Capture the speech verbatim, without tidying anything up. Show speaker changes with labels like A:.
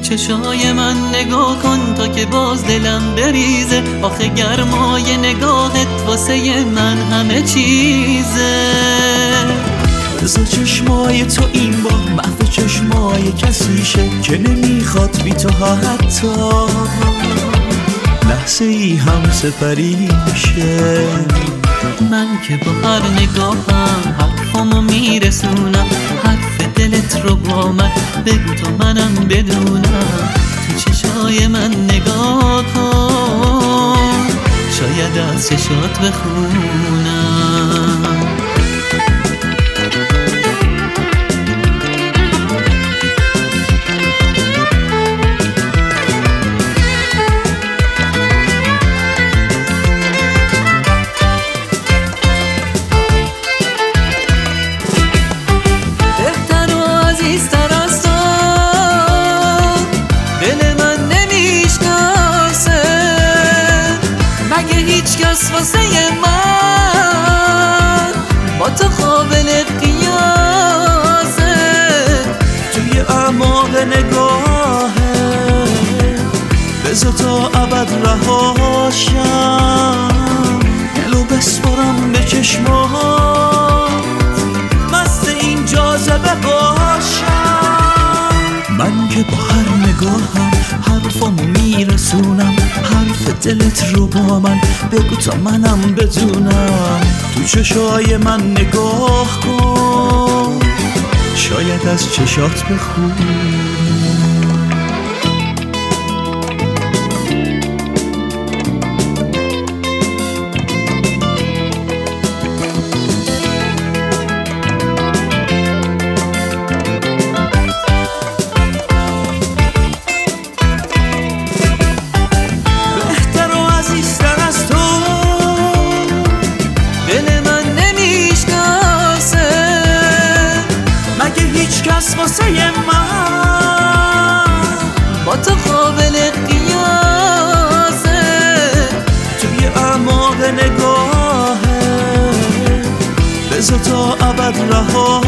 A: چشای من نگاه کن تا که باز دلم بریزه. آخه گرمای نگاهت واسه من همه چیزه.
B: بذار چشمای تو این با محو چشمای کسی شه که نمیخواد بی تو حتی لحظه ای هم سپری شه.
A: من که با هر نگاهم حرفامو میرسونم، حرف دلت رو با من بگو تا منم بدونم. تو چشای من نگاه کن، شاید از چشات بخونم. واسه من با تو قابل قیاسه.
B: توی اعماق نگاهه بذار تا ابد رهاشم، دلو بسپارم به چشمات مست این جاذبه باشم. من که با هر نگاهم حرفامو میرسونم، حرف دلت رو با من بگو تا منم بدونم. تو چشای من نگاه کن، شاید از چشات بخونم.
A: واسه من با تو قابل قیاسه.
B: توی اعماق نگاهه بذار تا ابد رها